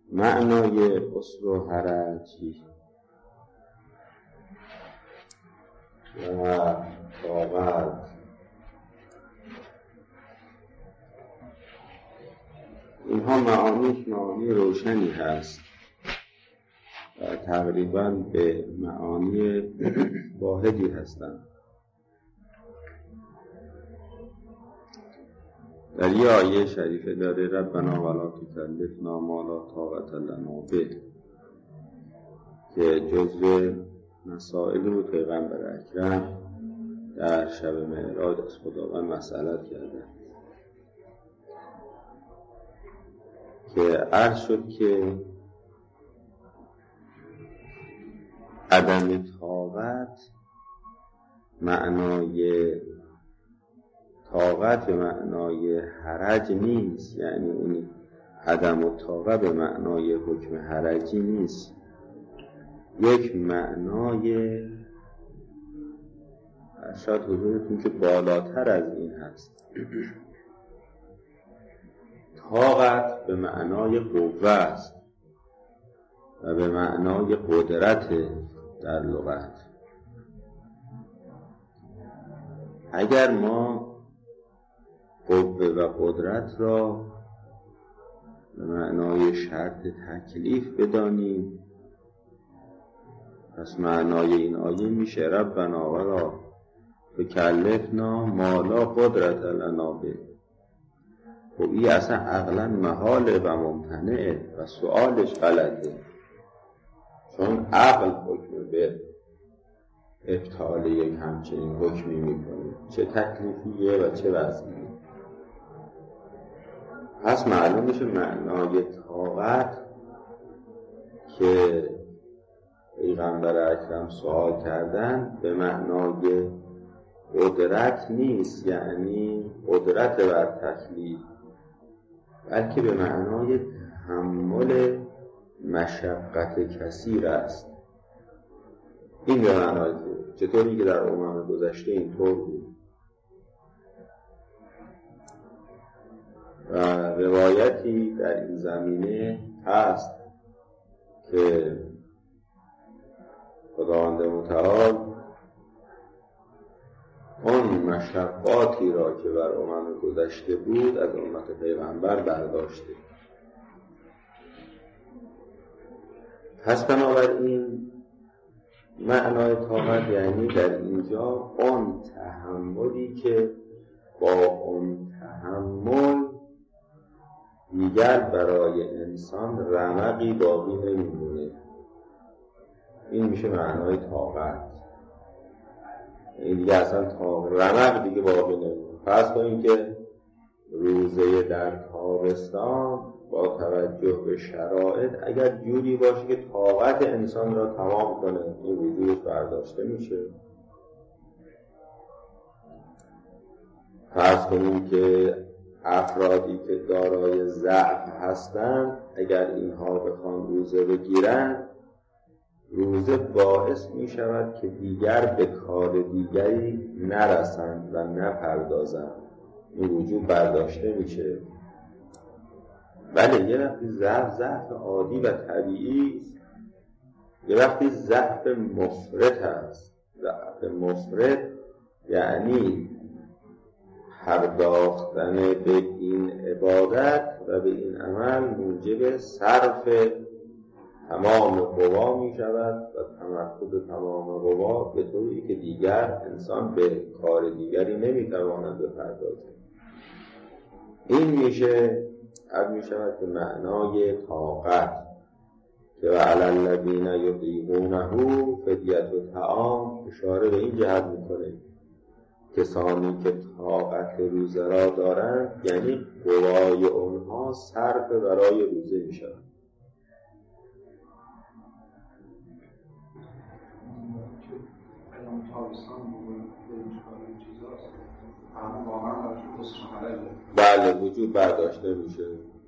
معنای عسر و حرج و طاقت اینها معانی روشنی هست و تقریبا به معانی واحدی هستند. در یه آیه شریفه داره ربنا ولا تکلفنا ما لا طاقة لنا به که جزء مسائل رو پیغمبر اکرم در شب معراج از خداوند مسئلت کرده که عرض شد که عدم طاقت معنای طاقت به معنای حرج نیست، یعنی اون عدم طاقت به معنای حکم حرجی نیست، یک معنای شاید حضورتون که بالاتر از این هست. طاقت به معنای قوه است و به معنای قدرت در لغت. اگر ما قوه و قدرت را به معنای شرط تکلیف بدانیم، پس معنای این آیه میشه ربنا ولا تکلفنا ما لا قدرت لنا به. خب این اصلا عقلا محاله و ممتنعه و سؤالش غلطه، چون عقل حکم به ابطال یک همچنین حکمی میکنه، چه تکلیفیه و چه وضعیه. پس معلوم میشه معنای طاقت که پیغمبر اکرم سوال کردن به معنای قدرت نیست، یعنی قدرت بر تکلیف، بلکه به معنای تحمل مشقت کثیر است. این به معنای چطوری که در امم گذشته اینطور بود و روایتی در این زمینه هست که خداوند متعال اون مشقاتی را که بر امم گذشته بود از امت پیغمبر برداشته. پس بنابراین معنای طاقت یعنی در اینجا اون تحملی که با اون تحمل دیگر برای انسان رمقی باقی نمیمونه. این میشه معنای طاقت. این دیگه اصلا رمق دیگه باقی نمیمونه. فرض کنید که روزه در تابستان با توجه به شرایط اگر جوری باشه که طاقت انسان را تمام کنه، این وجودش برداشته میشه. فرض کنید که افرادی که دارای ضعف هستند اگر اینها بخوان روزه بگیرن، روزه باعث می شود که دیگر به کار دیگری نرسند و نپردازند، این وجود برداشته میشه. بله، یه وقتی ضعف عادی و طبیعی است، یه وقتی ضعف مفرط است. ضعف مفرط یعنی پرداختن به این عبادت و به این عمل موجب صرف تمام قوا می شود و تمرکز تمام قوا به طوری که دیگر انسان به کار دیگری نمی تواند بپردازد. این میشه می شود به معنای طاقت که و علی الذین یطیقونه فدیة طعام اشاره به این جهت میکنه کسانی که طاقت روزه را دارند، یعنی قوای اونها صرف برای روزه می شود. بله، وجود برداشته میشه.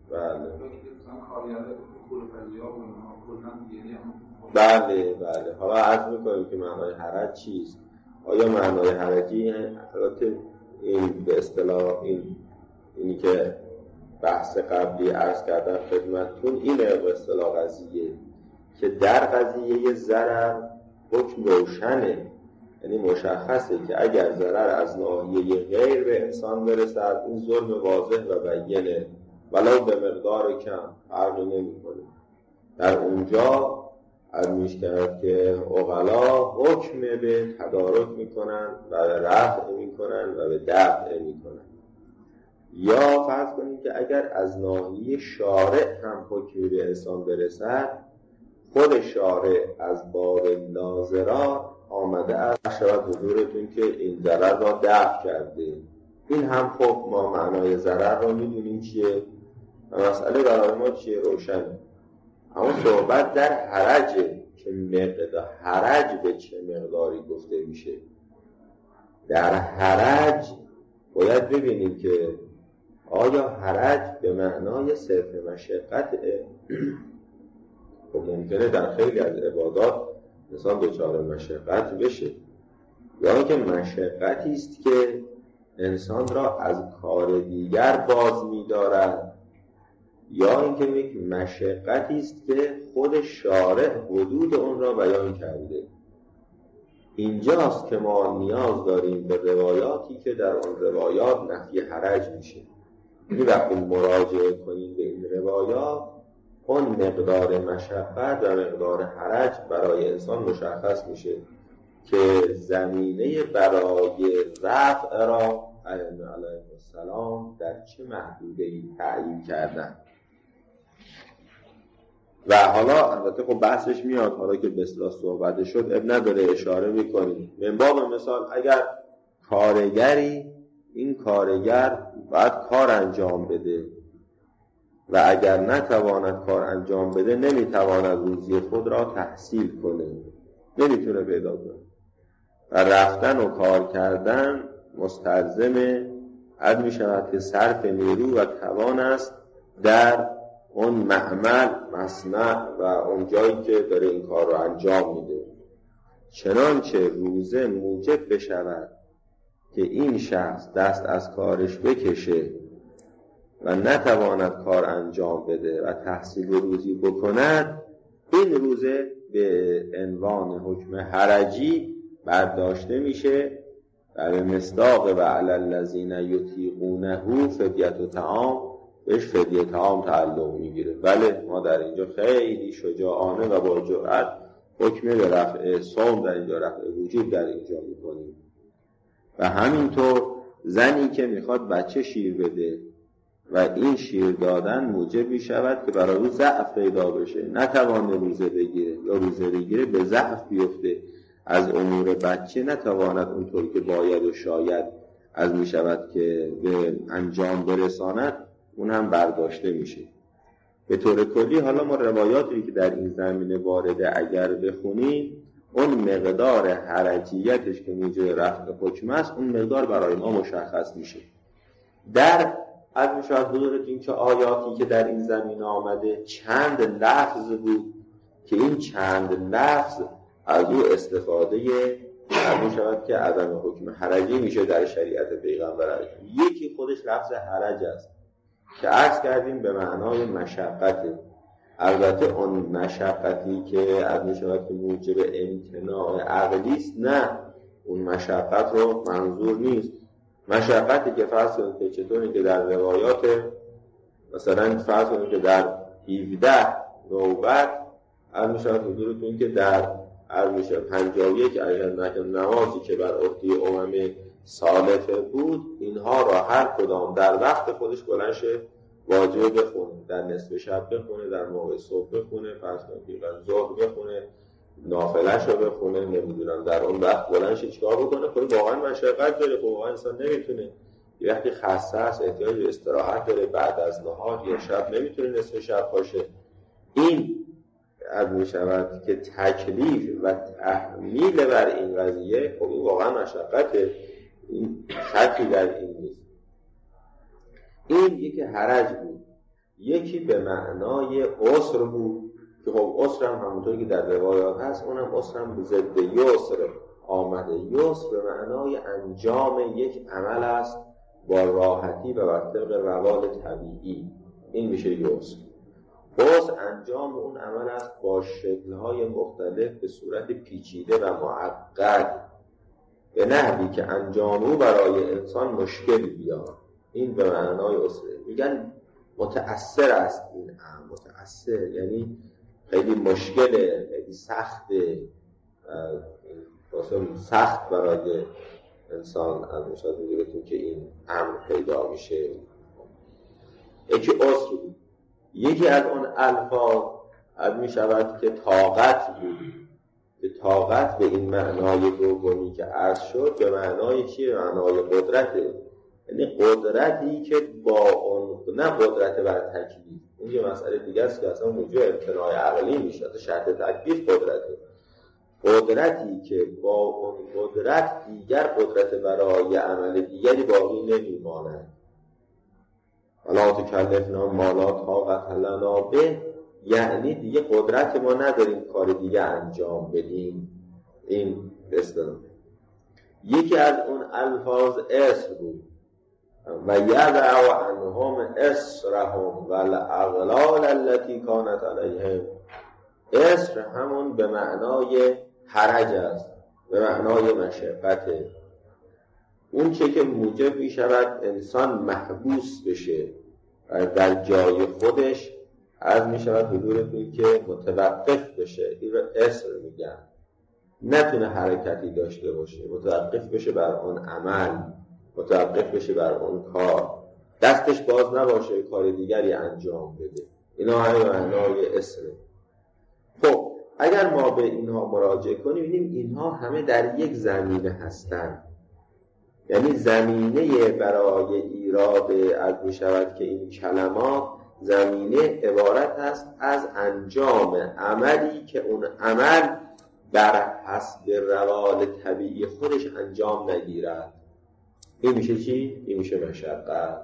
بله. حالا عرض میکنیم که معنای حرج چیست. آیا معنای حرجی البته این به اصطلاح اینی که بحث قبلی عرض کردم خدمتتون اینه به اصطلاح قضیه که در قضیه ضرر حکم روشنه، یعنی مشخصه که اگر ضرر از ناحیه غیر به انسان برسد این ظلم واضح و بینه ولو به مقدار کم فرقی نمی‌کنه. در اونجا میشه کرد که عقلا حکم به تدارک میکنن و به رفع میکنن و به دفع میکنن. یا فرض کنید که اگر از ناحیه شارع هم حکمی به انسان برسد، خود شارع از باب ناظرات آمده است شود حضورتون که این ضرر را دفع کرده. این هم خب ما معنای ضرر را میدونیم چیه و مسئله برای ما چیه روشنه. اما صحبت در حرجه که مقدار حرج به چه مقداری گفته میشه. در حرج باید ببینیم که آیا حرج به معنای صرف مشقته؟ خب ممکنه در خیلی از عبادات انسان دچار مشقت بشه، یا اینکه مشقتی است که انسان را از کار دیگر باز می‌دارد، یا اینکه یک مشقتی است که خود شارع حدود اون را بیان کرده. اینجاست که ما نیاز داریم به روایاتی که در اون روایات نفی حرج میشه. یعنی وقتی مراجعه کنیم به این روایات، اون مقدار مشقت و مقدار حرج برای انسان مشخص میشه که زمینه برای رفع را ائمه علیهم السلام در چه محدوده‌ای تعیین کردن. و حالا البته خب بحثش میاد، حالا که به اصطلاح صحبت شد اب نداره اشاره میکنیم. من باب مثال اگر کارگری، این کارگر باید کار انجام بده و اگر نتواند کار انجام بده نمیتواند روزی خود را تحصیل کنه، نمیتونه پیدا کنه و رفتن و کار کردن مستلزم عد میشود که صرف نیرو و توان است در اون معمل مصنع و اون جایی که داره این کار رو انجام میده. چنانچه روزه موجب بشود که این شخص دست از کارش بکشه و نتواند کار انجام بده و تحصیل روزی بکند، این روزه به عنوان حکم حرجی برداشته میشه و به مصداق و علی الذین یطیقونه فدیه طعام بهش فدیه طعام تعلق میگیره. بله ما در اینجا خیلی شجاعانه و با جرأت حکم به رفع صوم در اینجا، رفع وجوب در اینجا میکنیم. و همینطور زنی که میخواد بچه شیر بده و این شیر دادن موجب میشود که برای او ضعف پیدا بشه، نتوانه روزه بگیره یا روزه بگیره به ضعف بیفته، از امور بچه نتواند اونطور که باید و شاید از میشود که به انجام برساند، اون هم برداشته میشه. به طور کلی حالا ما روایاتی که در این زمینه وارده اگر بخونیم، اون مقدار حرجیتش که موجب رفع حکم است، اون مقدار برای ما مشخص میشه. در از میشود حضورتون که آیاتی که در این زمینه آمده چند لفظ بود که این چند لفظ از او استفاده میشود که عدم حکم حرجی میشه در شریعت پیغمبر. یکی خودش لفظ حرج است که عرض کردیم به معنای مشقته. البته اون مشقتی که از میشود که موجب امتناع عقلی است، نه، اون مشقت رو منظور نیست. مشقتی که فرض کنید که چطوری که در روایات مثلا فرض کنید که در 17 نوبت از میشود حضورتون که در از میشه 51 نمازی که بر عهده امم سالفه بود، اینها را هر کدام در وقت خودش بلند شه واجب بخونه، در نصف شب بخونه، در موقع صبح بخونه، فرض کنید که ظهر بخونه، نافله‌ش رو بخونه، نمیدونم در اون وقت بلند شه چیکار بکنه. خب واقعا مشقت داره، خب واقعا انسان نمیتونه، یه وقتی خسته است احتیاج به استراحت داره، بعد از نهار یا شب نمیتونه نصف شب باشه. این از میشود که تکلیف و تحمیل بر این قضیه، خب این واقعا مشقته، این شکی در این نیست. این یکی حرج بود، یکی به معنای عسر بود که خب عسر هم همونطور که در روایات هست، اونم عسر هم به ضد یسر آمده. یسر به معنای انجام یک عمل است با راحتی و بر طبق روال طبیعی. این میشه یسر. عسر انجام اون عمل است با شکل‌های مختلف به صورت پیچیده و معقد، به نحوی که انجام او برای انسان مشکل بیاد. این به معنای عسره. میگن متأثر است این امر. متأثر یعنی خیلی مشکله، خیلی سخته، سخت برای انسان از مشاهده میگه که این امر پیدا میشه. یکی عسر بود. یکی از اون الفاظ از می شود که طاقت بود. که طاقت به این معنای دومی که عرض شد به معنای چیه؟ معنای قدرته. یعنی قدرتی که با اون، نه قدرت بر تکلیف، اون یه مسئله دیگه است که اصلا موجب امتناع عقلی میشه. اصلا شرط تکلیف قدرته. قدرتی که با اون قدرت دیگر قدرت برای عمل دیگری باقی نمیماند. ولا تکلفنا ما لا طاقت لنا به، یعنی دیگه قدرت ما نداریم کار دیگه انجام بدیم. این اصطلاح. یکی از اون الفاظ اسر بود. و یضع عنهم اسرهم والاغلال التي کانت علیهم. اسر همون به معنای حرج است، به معنای مشقته. اون چه که موجب می شود انسان محبوس بشه و در جای خودش از می شود حضورتون که متوقف بشه. این رو اسر میگن. نتونه حرکتی داشته باشه، متوقف بشه بر اون عمل، متوقف بشه بر اون کار، دستش باز نباشه کار دیگری انجام بده. اینا همه معنای اسره. خب اگر ما به اینها مراجعه کنیم ببینیم اینها همه در یک زمینه هستند. یعنی زمینه برای ایراد از می شود که این کلمات زمینه عبارت است از انجام عملی که اون عمل بر حسب روال طبیعی خودش انجام نگیرد. این میشه چی؟ این میشه مشقت.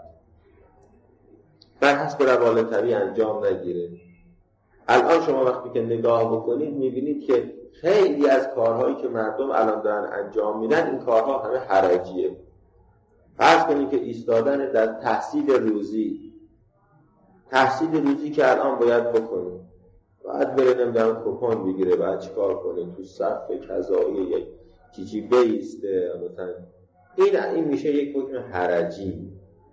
بر حسب روال طبیعی انجام نگیره. الان شما وقتی که نگاه بکنید میبینید که خیلی از کارهایی که مردم الان دارن انجام میدن این کارها همه حرجیه. فرض کنید که ایستادن در تحصیل روزی که الان باید بکنه، باید بره نمیدونم کوپن بگیره، باید چیکار کنه، تو صف قضایی یک چیزی بیسته مثلا. این میشه یک حکم حرجی.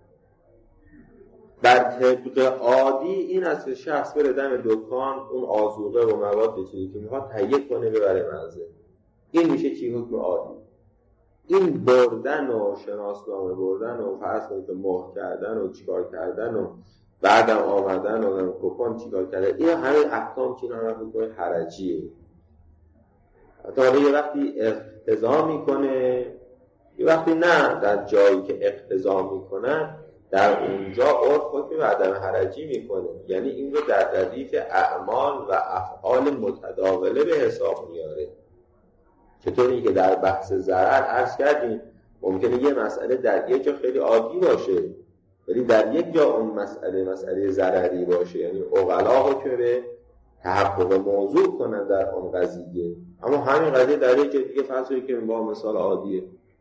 در طبق عادی این است که شخص بره دم دکان اون آذوقه و مواد چیزی که میخواد تهیه کنه ببره منزل. این میشه چی؟ حکم عادی. این بردن و شناسنامه بردن و فرض کنید که مهر کردن و چیکار کردن و بعدم آمدن و کوپن چیکار کردن، این همه احکام که اینا حکم حرجیه. حتی یه وقتی اقتضا میکنه، یه وقتی نه. در جایی که اقتضا میکنن در اونجا عرف حکم عدم حرجی میکنه. یعنی این رو در ردیف اعمال و افعال متداوله به حساب میاره. چطوری که در بحث ضرر عرض کردیم ممکنه یه مسئله در یک جا خیلی عادی باشه ولی در یک جا اون مسئله ضرری باشه. یعنی عقلا حکم به تحقق موضوع کنن در اون قضیه، اما همین قضیه در یک جا دیگه فرض کنید که با مثال عادیه.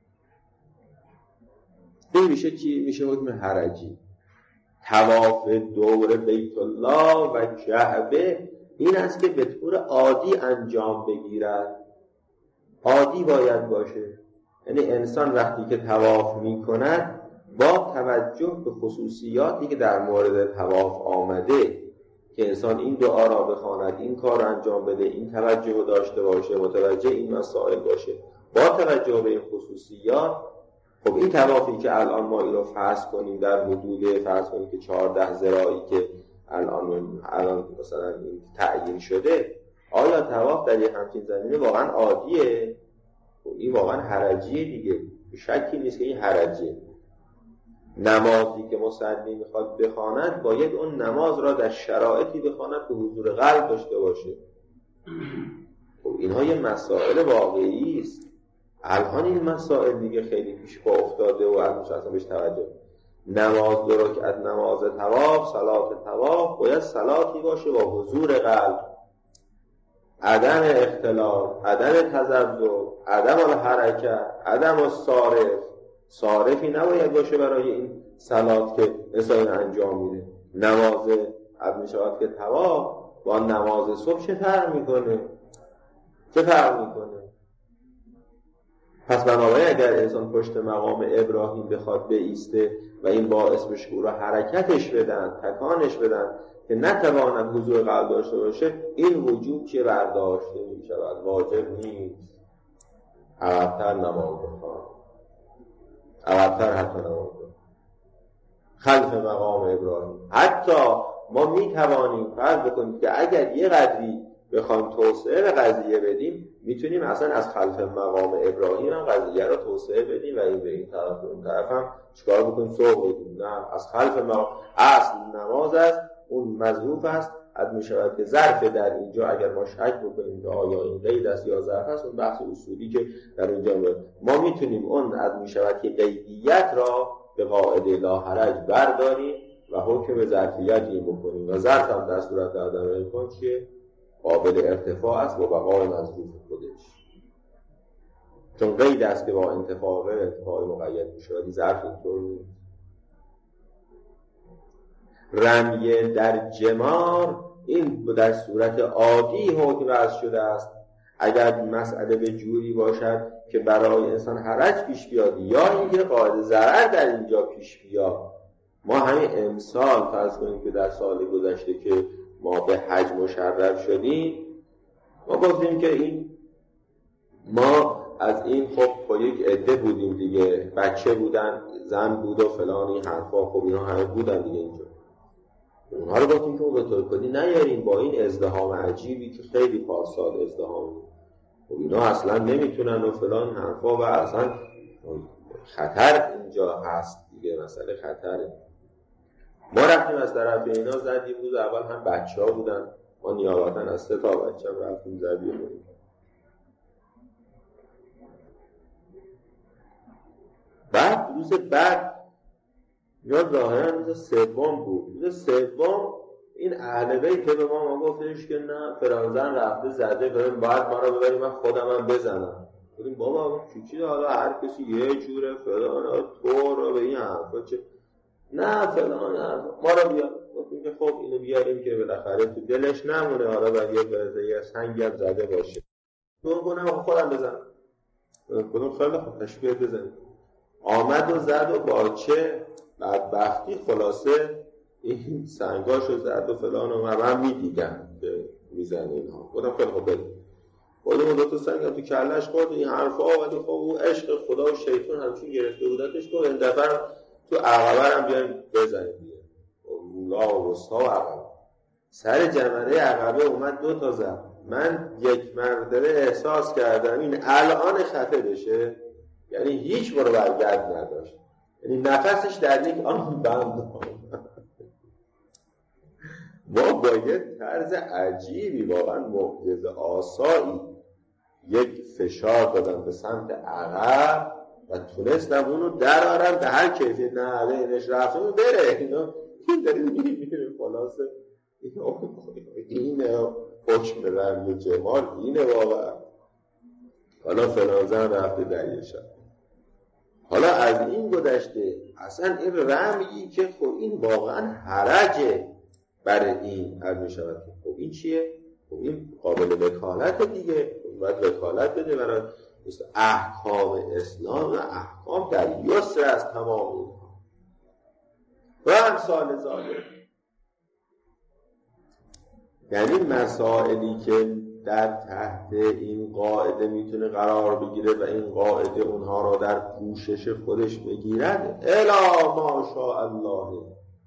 این میشه چی؟ میشه حکم حرجی. طواف دور بیت الله و کعبه این است که به طور عادی انجام بگیرد. عادی باید باشه. یعنی انسان وقتی که طواف میکند با توجه به خصوصیاتی که در مورد طواف آمده که انسان این دعا را بخواند، این کار را انجام بده، این توجه رو داشته باشه، متوجه این مسائل باشه. با توجه به این خصوصیات، خب این طوافی که الان ما این رو فرض کنیم در حدود فرض کنیم که 14 ذراعی که الان مثلا این تعیین شده، آیا طواف در یک همچین زمینه واقعا عادیه؟ این واقعا حرجیه دیگه. شکی نیست که این حرجیه. نمازی که مصلی میخواد بخواند باید اون نماز را در شرایطی بخواند که حضور قلب داشته باشه. خب اینها یه مسائل واقعی است. الان این مسائل دیگه خیلی پیش پا افتاده و الان اصلا بهش توجه. نماز 2 رکعت نماز طواف، صلات طواف باید صلاتی باشه با حضور قلب، عدم اختلاط، عدم تذبذب، عدم الحرکت، عدم الصارف، صارفی نباید باشه برای این صلات که انسان انجام میده. نماز عد می شود که طواف با نماز صبح چه فرق میکنه؟ پس بنابراین اگر انسان پشت مقام ابراهیم بخواد بایسته و این باعث بشه او را حرکتش بدن، تکانش بدن که نتواند حضور قلب داشته باشه، این وجوب که برداشته می شود، واجب نیست. عقب‌تر نماز بخوان، عقب‌تر حتی نماز بخوان خلف مقام ابراهیم. حتی ما می توانیم فرض بکنیم که اگر یه قدری بخوایم توسعه به قضیه بدیم، میتونیم اصلا از خلف مقام ابراهیم هم قضیه رو توسعه بدیم و این به این طرف و اون طرف هم چیکار بکنیم؟ سوق بدیم. نه، از خلف مقام اصل نماز است، اون مظروف است. حد می شود که ظرف در اینجا اگر ما شک بکنیم که آیا این قید است یا ظرف است، اون بحث اصولی که در اینجا ما میتونیم اون حد می شود که قیدیت را به قاعده لا حرج برداریم و حکم به ظرفیت این بکنیم و ظرف هم در صورت عدم امکان چیه؟ قابل ارتفاع است با بقای مظروف خودش، چون قید است که با ارتفاع مقید میشه، ولی ظرف اینطور نیست. رمیه در جمار این در صورت عادی حکم وضع شده است. اگر مسئله به جوری باشد که برای انسان حرج پیش بیاد یا اینکه قاعده ضرر در اینجا پیش بیاد، ما همین امسال فرض کنیم که در سال گذشته که ما به حج مشرف شدیم، ما گفتیم که این ما از این خب یک عده بودیم دیگه، بچه بودن، زن بود و فلان این حرفا، خب اینا همه بودن دیگه اینجا. اونها رو گفتیم که به طور کلی نیاریم با این ازدحام عجیبی که خیلی پارسال ازدحام، خب اینا اصلا نمیتونن و فلان حرفا و اصلا خطر اینجا هست دیگه، مسئله خطره. ما رفتیم از طرف اینا زدیم. روز اول هم بچه ها بودن، ما نیابتا از 3 تا بچه هم رفتیم زدیم. بعد روز بعد یا ظاهرا روز سوم بود، روز سوم این اهل بیت به ما گفتش که نه فلان زن رفته زده، باید ما رو ببریم من خودم هم بزنم. گفتیم بابا چی حالا هر کسی یه جوره فلان تو رو به این حرفا چه، نه فلان ما رو بیا. گفتیم که خب اینو بیاریم که بالاخره تو دلش نمونه، حالا بعد یه برزه یه سنگی هم زده باشه، گفتم خودم بزنم. گفتم خیلی خوب تشبیه بزنیم. آمد و زد و با چه بدبختی خلاصه این سنگاشو زد و فلان و من میدیدم که میزنه اینها. گفتم خیلی خوب بریم. خودمون 2 تا سنگ تو کلش خورد این حرفا، ولی خب او عشق خدا و شیطان همچین گرفته بودتش که این دفعه تو عقبه هم بیایم بزنیم دیگه. رولا و وسطا و عقبه سر جمره عقبه اومد 2 تا زد. من یک مرتبه احساس کردم این الان خفه بشه، یعنی هیچ برو برگرد نداشت، یعنی نفسش در یک آن بند. ما با یک طرز عجیبی واقعا معجزه آسایی یک فشار دادم به سمت عقب و تونستم اونو درارم به هر کیفیت. نه اینش رفته و بره، این داری میره خلاصه. اینه حکم رمی جمال، اینه واقعا. حالا فلان زن رفته در یه شب. حالا از این گذشته اصلا این رمیی که خب این واقعا حرجه برای این هر می شود. خب این چیه؟ خب این قابل وکالت دیگه، باید وکالت بده برای احکام اسلام و احکام در یسر از تمام اینها و امثال ذالک. یعنی مسائلی که در تحت این قاعده میتونه قرار بگیره و این قاعده اونها را در پوشش خودش بگیرد، الا ما شاء الله.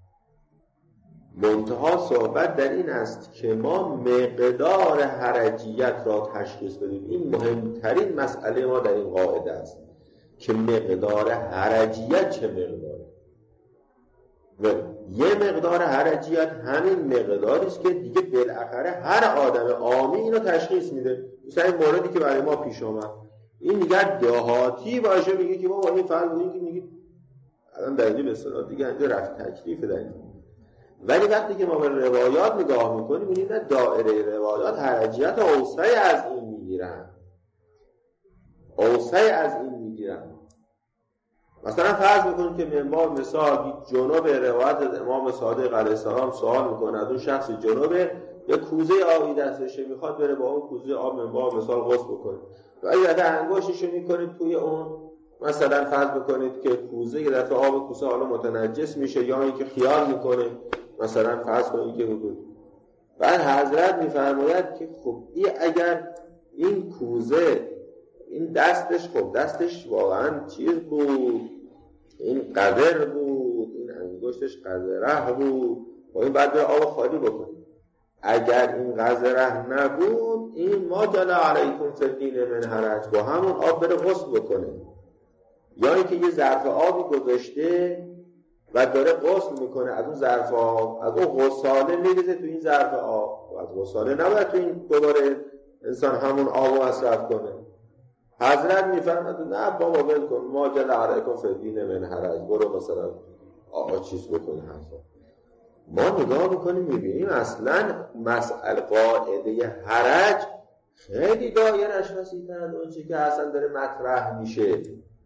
منتها صحبت در این است که ما مقدار حرجیت را تشخیص بدیم. این مهمترین مسئله ما در این قاعده است که مقدار حرجیت چه مقداره. و یه مقدار حرجیت همین مقداری است که دیگه بالاخره هر آدم عامی اینو تشخیص میده. مثلا این موردی که برای ما پیش اومد، این دیگه دهاتی باشه میگه که ما با این فرض بودیم که میگه الان دلیلی به اصطلاح دیگه اینجا رفت تکلیف داریم. ولی وقتی که ما به روایات نگاه میکنیم میبینیم نه دایره روایات حرجیت اوسع از این میگیرن، اوسع از این میگیرن. مثلا فرض بکنید که منبار مثال جنوب روایت از امام صادق علیه السلام سوال میکنه از اون شخص جنوبه یه کوزه آبی دستشه میخواد بره با اون کوزه آب منبار مثال غسل بکنه و اگه دفعه انگشتشو میکنید توی اون مثلا فرض بکنید که کوزه یه دفعه آب کوزه حالا متنجس میشه یا اینکه خیال میکنه مثلا فرض کنید که بود بعد حضرت میفرماید که خب اگر این کوزه این دستش خب دستش واقعا چیز بود این قدر بود این انگشتش قدره بود و این بعد آب خالی بکنید اگر این قدره نبود این ما جل علیکم فی الدین من حرج با همون آب بره غسل بکنه یا اینکه یه ظرف آبی گذاشته و داره غسل میکنه از اون ظرف آب از اون غساله میریزه تو این ظرف آب و از غساله نباید تو این دوباره انسان همون آبو مصرف کنه حضرت میفرماد نه بابا ول کن ما جل علیکم فی الدین من حرج برو مثلا چیز بکنی حرفا ما نگاه میکنیم میبینیم اصلا مسئله قاعده حرج خیلی دایرش وسیع‌تر از اون چیزی که اصلا داره مطرح میشه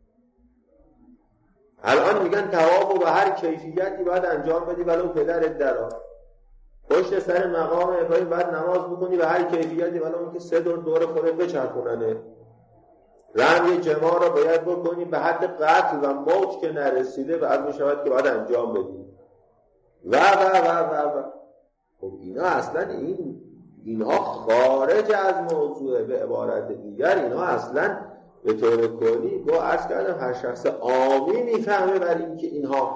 الان میگن طواف به هر کیفیتی باید انجام بدی ولو پدرت درآ پشت سر مقام ابراهیم باید نماز بکنی به هر کیفیتی ولو اینکه 3 دور خودت بچرخوننه رمی جماع را باید بکنی به حد قتل و موت که نرسیده بعد میشود که باید انجام بدی و خب اینا اصلا اینها خارج از موضوع به عبارت دیگر اینها اصلا به طور کلی با عرض کردم هر شخص عامی میفهمه برای اینکه اینها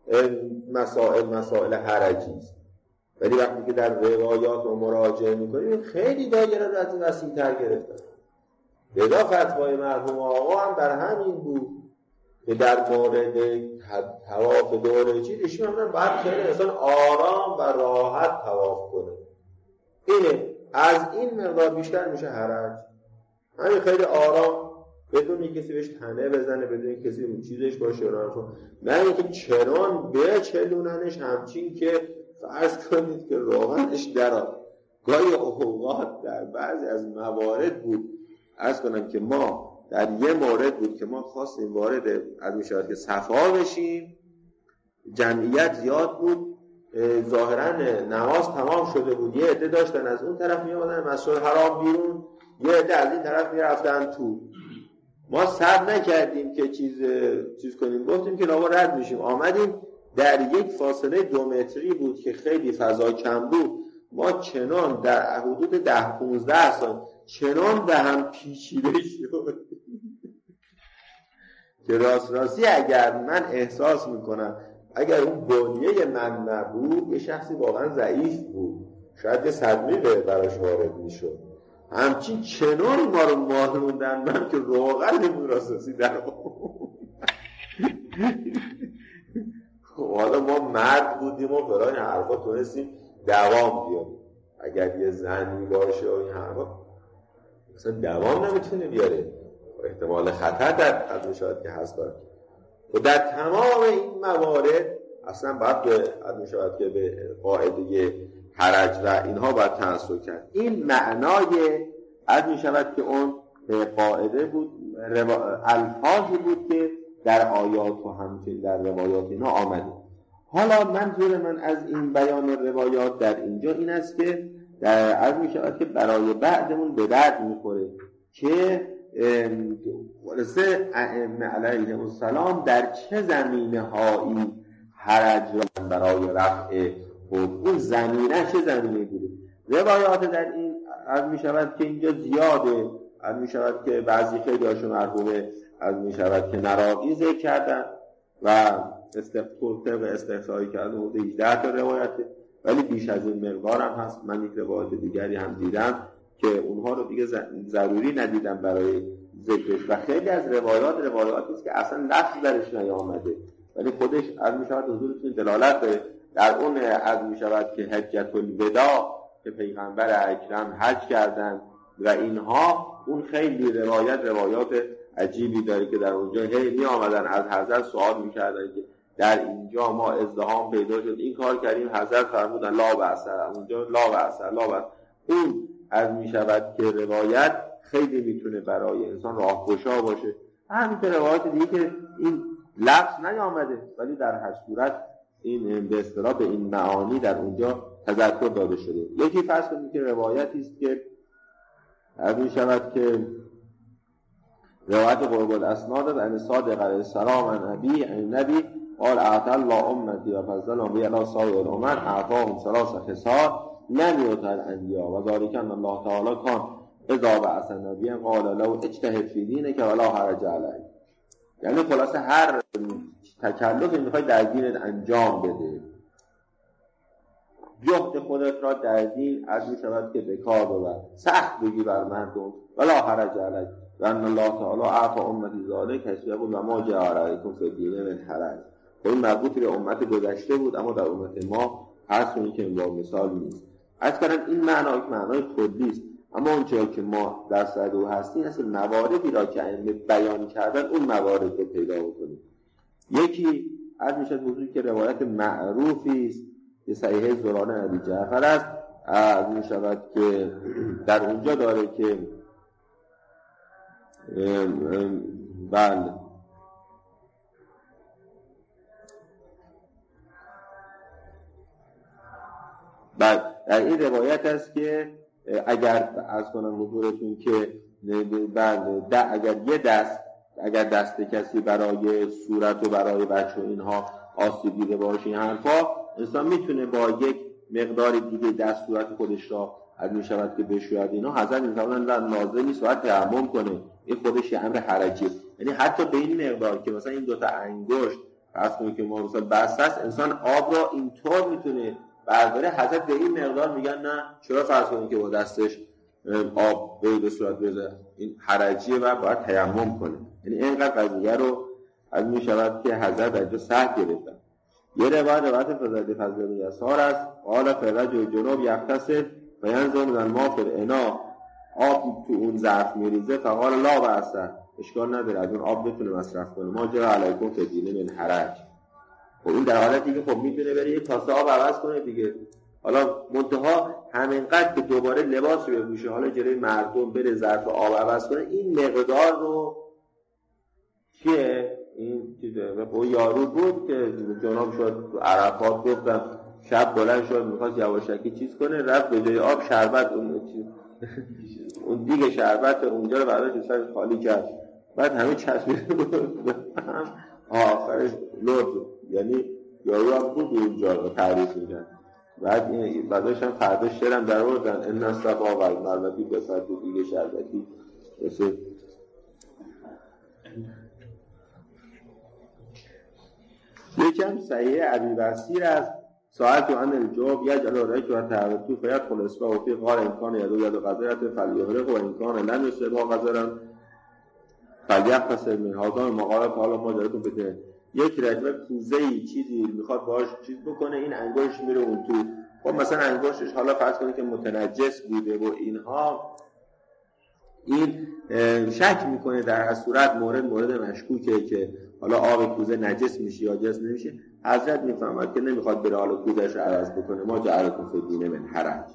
مسائل حرجی است ولی وقتی که در روایات و مراجعه میکنیم خیلی دایره رو از این وسیع‌تر گرفتن لذا فتوای مرحوم آقا هم بر همین بود که در مورد طواف دور چیز ایشون هم باید خیلی انسان آرام و راحت طواف کنه اینه از این مقدار بیشتر میشه حرج همین خیلی آرام بدون کسی بهش تنه بزنه بدون کسی چیزش باشه نه اینکه چنان بچلوننش همچین که فرض کنید که روغنش درآد گاهی اوقات در بعضی از موارد بود عرض کنم که ما در یه مورد بود که ما خواستیم وارد از میشود که صفا بشیم جمعیت زیاد بود ظاهرا نماز تمام شده بود یه عده داشتن از اون طرف میامدن مسجد حرام بیرون یه عده از این طرف میرفتن تو ما صبر نکردیم که چیز کنیم گفتیم که نابا رد میشیم آمدیم در یک فاصله 2 متری بود که خیلی فضا کم بود ما چنان در حدود 10-15 سال چنان به هم پیچیده شد که راستی اگر من احساس میکنم اگر اون بنیه من نبود یه شخصی واقعا ضعیف بود شاید یه صدمه براش وارد میشد همچین چنان ما رو مالوندن من که روغن نمون راستی در حالا ما مرد بودیم و برای این حرفا تونستیم دوام بیاریم اگر یه زنی باشه و این حرفا مثلا دوام نمیتونه بیاره احتمال خطر در قدر شاید که هست داره و در تمام این موارد اصلا باید قدر شاید که به قاعده حرج و اینها باید تناسب کرد این معنای قدر میشود که اون قاعده بود الفاظی بود که در آیات و همچنین در روایات اینا آمده حالا منظور من از این بیان روایات در اینجا این است که عرض می شود که برای بعدمون به درد میخوره که ورسه ائمه علیهم السلام در چه زمینه هایی حرج را برای رفع اون زمینه چه زمینه بوده روایات در این عرض می شود که اینجا زیاده عرض می شود که بعضی خیلی هاشون مرحومه عرض می شود که نراقی ذکر کردن و طبق استحصایی کردن حدود 18 تا روایته ولی بیش از این مقدار هم هست من یک روایت دیگری هم دیدم که اونها رو دیگه ضروری ندیدم برای ذکرش و خیلی از روایاتی است که اصلا لفظ درش نیامده ولی خودش عرض می شود حضورتون دلالت داره در اون عرض می شود که حجت الوداع که پیغمبر اکرم حج کردن و اینها اون خیلی روایات عجیبی داره که در اونجا می آمدن از حضرت سوال می کردن که در اینجا ما ازدحام پیدا شد این کار کردیم حضرت فرمودن لا بأسر اونجا لا بأسر اون از می شود که روایت خیلی میتونه برای انسان راهگشا باشه همینطور روایت دیگه که این لفظ نیامده، ولی در هر صورت این به اصطلاح به این معانی در اونجا تذکر داده شده. یکی فرض کنید که روایتی است که از این شود که روایت قرب الاسناد عن صادق علیه السلام عن ابی عن نبی قال اعطى الله امتی و فضلهم بی علی سایر الامم اعطاهم ثلاث خصال لم یؤت الانبیاء و ذلک ان الله تعالی کان اذا بعث نبیا قال لو اجتهد فی دینک ولا حرج علیک. یعنی خلاصه هر تکلفی میخوای در دینت انجام بده، جهد خودت را در دین از می شود که به کار ببر، سخت بگی بر مردم ولا حرج علیک و ان الله تعالی اعطى امتی ذلک حيث یقول و ما جعل علیکم فی الدین من حرج. این مربوط به امت گذشته بود، اما در امت ما هست اونی که با مثال نیست. از کردن این معنای کلی است، اما اونچه که ما در صدد او هستیم اصل مواردی را که ائمه بیان کردن اون موارد رو پیدا بکنیم. یکی از میشه موضوعی که روایت معروفی است که صحیح زرانه ابی جعفر است، از می شود که در اونجا داره که بله در این روایت است که اگر از کنم حضورتون که اگر دست کسی برای صورت و برای بچه و اینها آسیب دیده باشه این حرفا، انسان میتونه با یک مقدار دیگه دست صورت خودش را از می شود که بشوید اینا، حضرت می‌فرمایند لازم نیست باید تیمم کنه، این خودش یه امر حرجی است. یعنی حتی به این مقدار که مثلا این دوتا انگشت فرض کنید که ما مثلا بسته است، انسان آب را اینطور میتونه برداره، حضرت به این مقدار میگن نه چرا فرض کنید که با دستش آب به صورت بذاره، این حرجیه و باید تیمم کنه. یعنی اینقدر قضیه رو از می شود که حضرت در جا سخت گرفتن. یه روایت فضل یسار است قال فرج جنوب یغتسل و ینزل من الماء فی الاناء، آب تو اون ظرف میریزه فقال لا بأس، اشکال نداره از اون آب بتونه مصرف کنه، ما جرى علیکم فی الدین من حرج. خب این در حالتی که خب میتونه بره یه کاسه آب عوض کنه دیگه. حالا منتها همینقدر که دوباره لباس رو بپوشه، حالا جلوی مردم بره ظرف آب عوض کنه، این مقدار رو که این چیزه و یارو بود که جناب شد تو عرفات گفتم شب بلند شد میخواست یواشکی چیز کنه، رفت به جای آب شربت اون دیگه شربت اونجا رو برداشت سرش خالی کرد، بعد همه چشمیده بود آخرش لرد، یعنی یارو هم بود اونجا رو تعریف میکرد. بعدش هم فرداش شرم در آوردن ان الصفا و المروه بسد دیگه شربتی مثل یکم صحیح ابی بصیر است ساعت عن الجواب یجعل الرجل و تعبتو فیدخل اصبعه فی غار امکان ید قذرت فلیغرق و امکان لم یصبه قذرا فلیغتسل من هذا المقال حالا ما جایتون بده. یک رجل کوزه‌ای چیزی میخواد باهاش چیز بکنه، این انگشتش میره اون تو، خب مثلا انگشتش حالا فرض کنید که متنجس بوده و اینها، این شک میکنه در هر صورت مورد مشکوکه که حالا آب کوزه نجس میشه یا نجس نمیشه. حضرت میفهمد که نمیخواد بره حالا کوزه‌اش رو عوض بکنه، ما جعلکم فی الدین من حرج.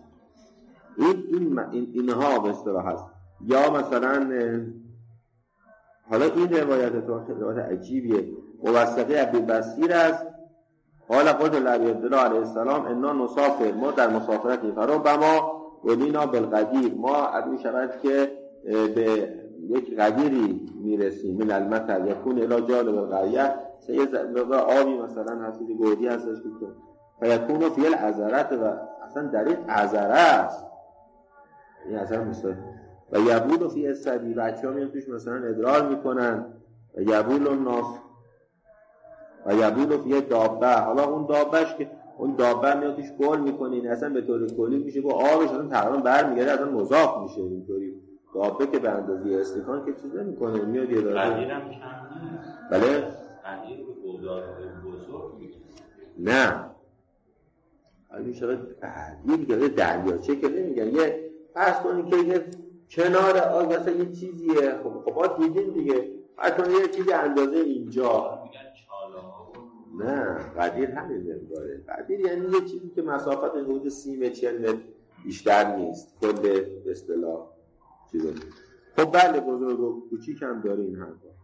اینها به اصطلاح هست. یا مثلا حالا این روایت عجیبیه، موثقه ابی بصیر است قال قلت لابی عبدالله علیه السلام انا نسافر، ما در مسافرتی فربما ولینا بالقدیر، ما می شود که به یک قدیری میرسیم من المطر یکون الی جانب القریه، یه آبی مثلا هستی گودی هستش که فیکون فی العذرت و اصلا در این عذره است، این اصلا مثلا و یبول فی السبی، بچه ها میان توش مثلا ادرار میکنن و یبول الناس و یبول فی دابه، حالا اون دابهش که اون دابه میاد توش بول میکنین، اصلا به طور کلی میشه با آبش اصلا تقریبا برمیگرده، اصلا مضاف میشه اینطوری. دابه که به اندازه استکان که چیز نمیکنه، میاد یه داره قدیرم کم. بله قدیر به بودار بزرگ میگه نه این شاید قدیر که دریاچه که نمیگن، یه فرض کنید که یه کنار آب مثلا یه چیزیه، خب آ دیدین دیگه، فرض کنید یه چیزی اندازه اینجا میگن چالاها. نه قدیر همین مقداره. قدیر یعنی یه چیزی که مسافت حدود 30 متر بیشتر نیست، کل به اصطلاح چیزه. خب بله بزرگ و کوچیک هم داره این حرفا.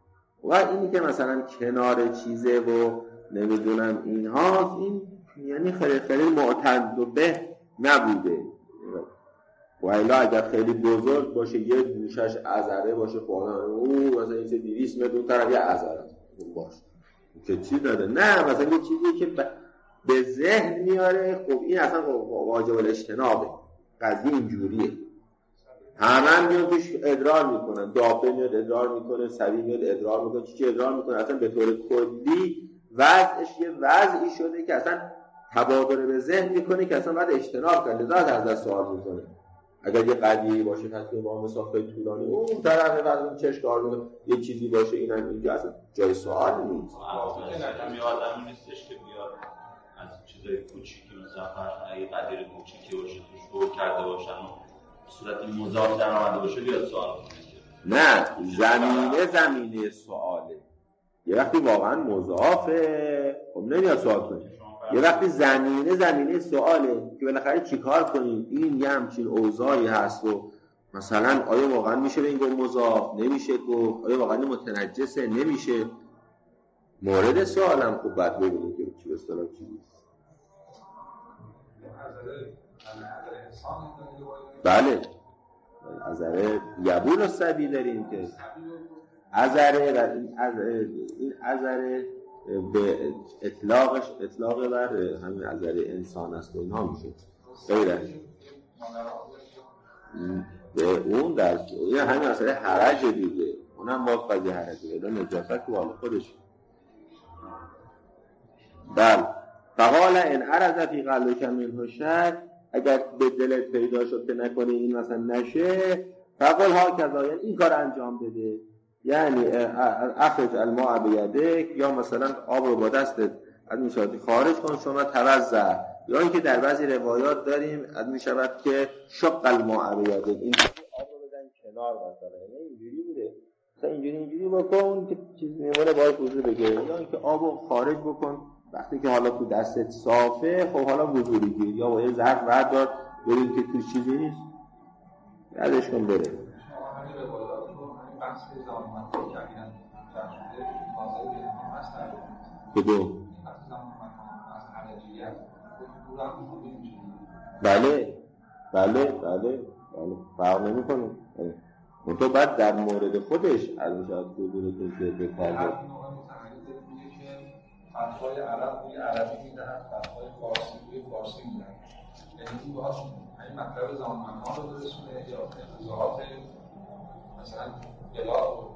و اینی که مثلا کنار چیزه و نمیدونم اینهاست، این یعنی خیلی معتد به نبوده. و الا اگر خیلی بزرگ باشه یه گوشش عذره باشه مثلا این 200 متر اون طرف یه عذره باشه که چی داره؟ نه مثلا یه چیزی که به ذهن میاره. خب این اصلا واجب الاجتنابه. قضیه اینجوریه، همه میان توش ادرار میکنن، دابه میاد ادرار میکنه، سبی میاد ادرار میکنه، چی ادرار میکنه. اصلا به طور کلی وضعش یه وضعی شده که اصلا تبادر به ذهن میکنه که اصلا باید اجتناب کنه. لذا از دست سوال میکنه. اگر یه قضیه‌ای باشه تصویر با مسافه طولانی اون طرف از اون چشکار میکنه، یه چیزی باشه اینم اینجا اصلا جای سوال نیست. همین آدمی نیستش که بیاد از چیزای کوچیکی مثلا اگه قدیر کوچیکی باشه توش رو کرده باشن و صورت مضاف در آمده باشه بیاد سوال کنه. نه زمینه سواله. یه وقتی واقعا مضافه خب نمیاد سوال کنه. یه وقتی زمینه سواله که بالاخره چیکار کنیم، این یه همچین اوضاعی هست و مثلا آیا واقعا میشه به این گفت مضاف؟ نمیشه گفت. آیا واقعا متنجسه؟ نمیشه. مورد سوالم خوب باید ببینیم که چی به اصطلاح چی. بله عذره یبول و سبی داریم که عذره و این عذره به اطلاق بر همین عذره انسان است و اینها میشه غیره به اون در این همین عذره حرج دیگه، اونم باز قضیه حرجه اینا نجاست که والا خودش. بله فقال ان عرض فی قلبک منه شک، اگر به دلت پیدا شد که نکنه این مثلا نشه، فقال ها کذا، یعنی این کار انجام بده، یعنی اخرج الماء بیدک، یا مثلا آب رو با دستت از میشود خارج کن ثم توضأ، یا اینکه در بعضی روایات داریم از میشود که شق الماء بیدک، این آب رو بدن کنار مثلا، یعنی اینجوری بوده مثلا اینجوری بکن که چیز میمونه باید وضو بگیره، یا اینکه آب رو خارج بکن وقتی که حالا تو دستت صافه، خب حالا وضو بگیر، یا با یه ظرف بردار ببین که تو چیزی نیست یادش کن بره. کدوم؟ بله فرق نمی کنه. منطقه باید در مورد خودش از میشود کدومتون که بپرده. فتوای عرب بوی عربی میدهند، فتوای فارسی بوی فارسی میدهند. یعنی این باید این مطلب زمانها رو برسونه یا اقتضاعات مثلا بلاد.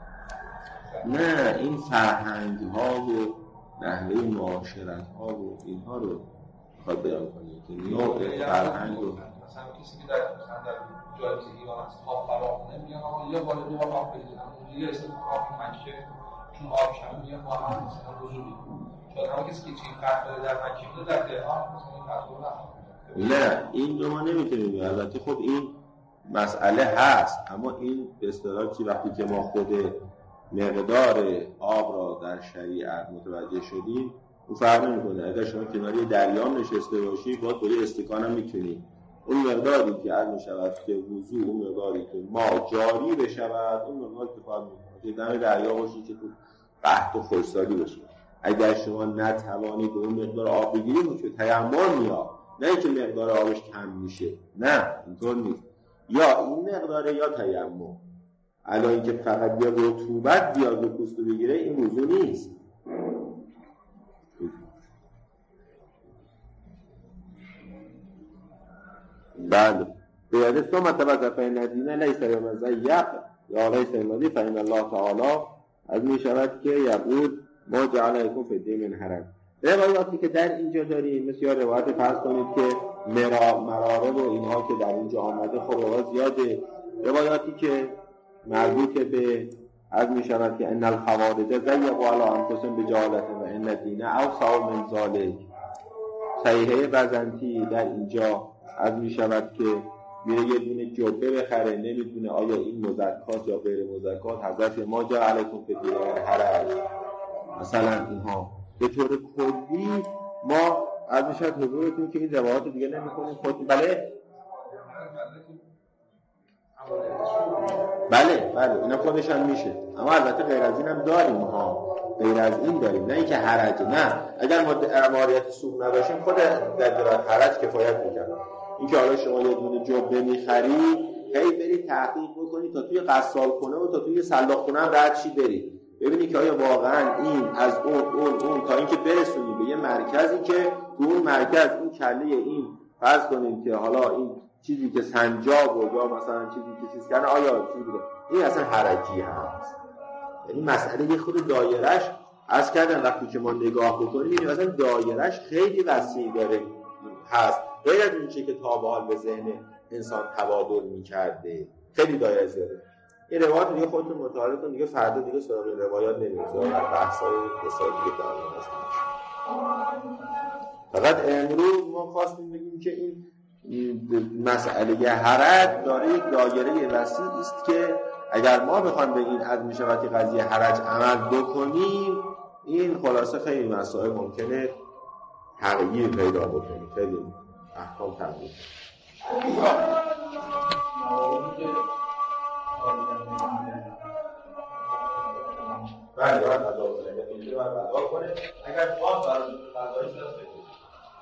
نه این فرهنگ ها و نحوه معاشرت ها و اینها رو خواهد بیان کنید که نوع فرهنگ رو مثلا کسی که در جای ایران هست آب فراخونه میگن آقا یا بالا دو آب بگیرن اونجوری استفاده آب مکه چون آب کمی میگن ما هم مثلا بزرگی شاید همه کسی که چین فتوای در مکه میده در تهران مثلا این فتوا نه این رو ما نمیتونیم. البته خب این مسئله هست، اما این به اصطلاح چی وقتی که ما خود مقدار آب را در شریعت متوجه شدیم اون فرق نمی‌کنه. اگر شما کناری دریا نشسته باشی باید با یه استکان هم میتونی اون مقداری که عرض می‌شود که وضو، اون مقداری که ما جاری بشود، اون مقدار کفایت می‌کنه. دم دریا باشی که تو قحط و خشکسالی باشه، اگر شما نتوانید اون مقدار آب بگیرید که تیمم میاد، نه اینکه مقدار آبش کم میشه، نه اینطور نیست، یا این مقداره یا تیمم. الان اینکه فقط بیا رطوبت بیاد به پوست بگیره این وضو نیست. بله بیاده ثم توضأ فإن الدین لیس بمزیق یا لیس بمزیق فإن الله تعالی از می شود که یقول ما جعل لکم فی الدین من حرج. روایاتی که در اینجا داریم مثل روایت فرض کنید که مراره و اینها که در اینجا آمده خب روایات زیاده. روایاتی که مربوط به از می شود که ان الخوارج ضیقوا علی انفسهم بجهالة و ان الدین اوسع من ذلک. صحیحه بزنطی در اینجا از می شود که میره یه دونه جبه بخره، نمیدونه آیا این مزکات یا غیر مزکات. حضرت ما جا علیکم فی الدین حرج مثلا اینها. به طور کلی ما از می شود حضورتون که این روایات دیگه نمی کنیم خود. بله بله اینا خودش هم میشه، اما البته غیر از این هم داریم ها، غیر از این داریم، نه اینکه حرج، نه اگر ما مالیات سوق نداشتیم خود در حرج کفایت میکرد. اینکه حالا شما یه دونه جبه میخری هی بری تحقیق بکنی تا توی غسال خونه و تا توی سلاخ خونه هم رد چی بری ببینی که آیا واقعا این از اون تا اینکه برسونی به یه مرکزی که تو اون مرکز این کله این فرض کنیم که حالا این چیزی که سنجاب و یا مثلا چیزی که چیز کنه آیا چیزی بوده، این اصلا حرجی هست. یعنی مسئله یه خود دایرش از کردن وقتی که ما نگاه بکنیم مثلا دایرش خیلی وسیع داره هست، غیر از این چیزی که تا به حال به ذهن انسان تبادل می‌کرده خیلی دایره زیاده. این روایات دیگه خودتون مطالعه کنید دیگه، فردا دیگه سراغ روایات نمی‌رید، در بحث‌های حسابی که داریم هست. فقط امروز ما خواستیم بگیم که این مسئله حرج داره یک دایره وسیع است که اگر ما بخوایم به این عدم شوتی قضیه حرج عمل بکنیم این خلاصه خیلی مسائل ممکنه تغییر پیدا بکنه، خیلی احکام تغییر بله باید ادا کنه اگر خواست برای قضایی شده